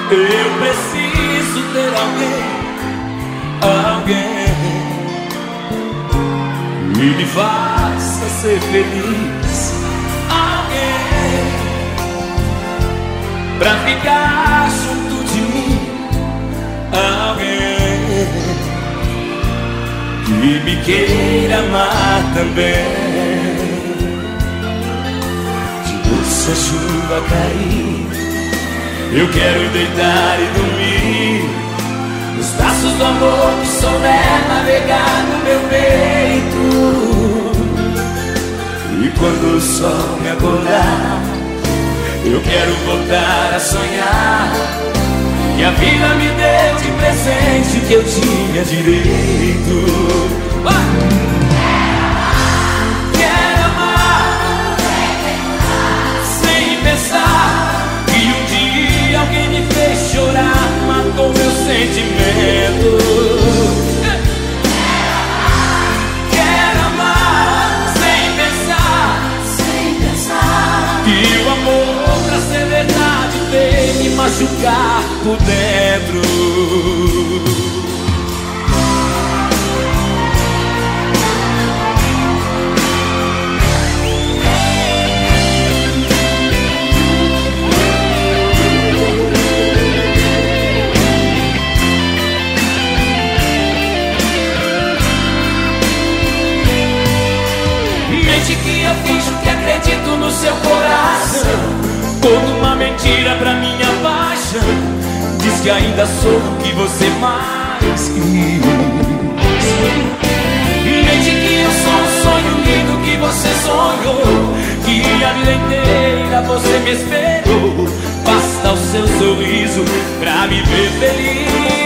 Eu preciso ter alguém que me faça ser feliz. Alguém pra ficar junto de mim. Alguém que me queira amar também. Se a chuva cair, eu quero deitar e dormir nos braços do amor que souber navegar no meu peito. E quando o sol me acordar, eu quero voltar a sonhar que a vida me deu de presente, que eu tinha direito. Alguém me fez chorar, matou meu sentimento. Quero amar sem pensar que o amor pra ser verdade tem me machucar por dentro. Que eu finjo que acredito no seu coração, conto uma mentira pra minha paixão. Diz que ainda sou o que você mais quis. Mente que eu sou um sonho lindo que você sonhou, que a vida inteira você me esperou. Basta o seu sorriso pra me ver feliz.